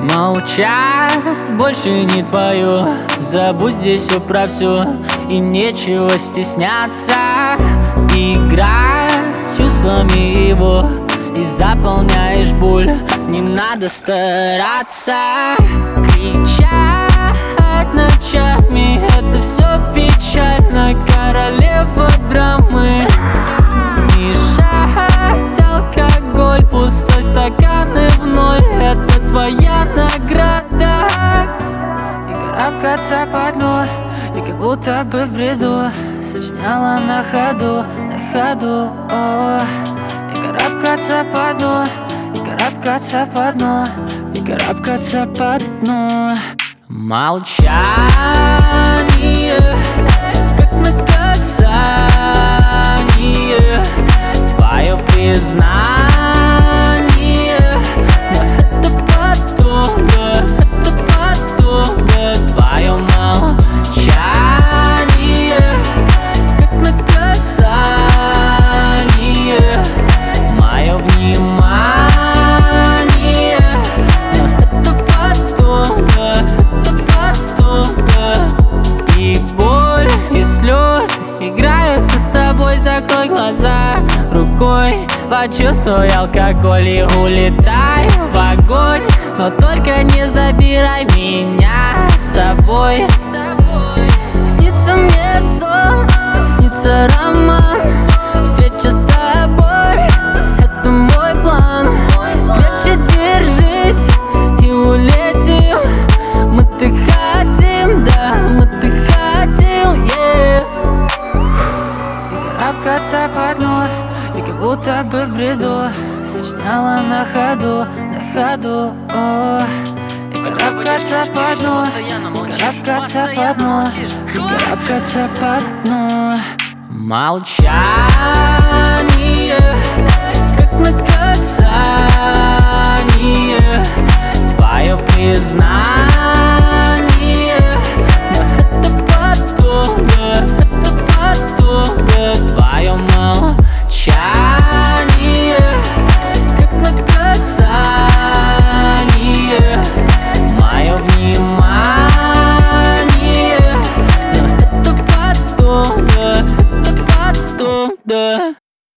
Молчать больше не твою, забудь здесь все про все, и нечего стесняться. Играй с чувствами его и заполняешь боль, не надо стараться. Кричать ночами — это все печально, королева драмы. Мешать алкоголь, пустой стакан и в ноль — это твоя награда. И карабкаться по дну, и как будто бы в бреду сочиняла на ходу, о. И карабкаться по дну, и карабкаться по дну, и карабкаться по дну. Молчание, как наказание, твое признание. Но это потом, да, это потом, да. Твое молчание, как наказание, мое внимание. Но это потом, да, это потом, да. И боль, и слезы играются с тобой, закрой глаза рукой, почувствуй алкоголь и улетай в огонь. Но только не забирай меня с собой. Снится мне сон, снится роман, встреча с тобой — это мой план. Крепче держись и улетим, мы-то хотим, да, мы-то хотим, yeah. И карабкаться по дну, и как будто бы в бреду сочиняла на ходу, о. И карабкаться по дну, и карабкаться по дну, и карабкаться по дну. Молчание,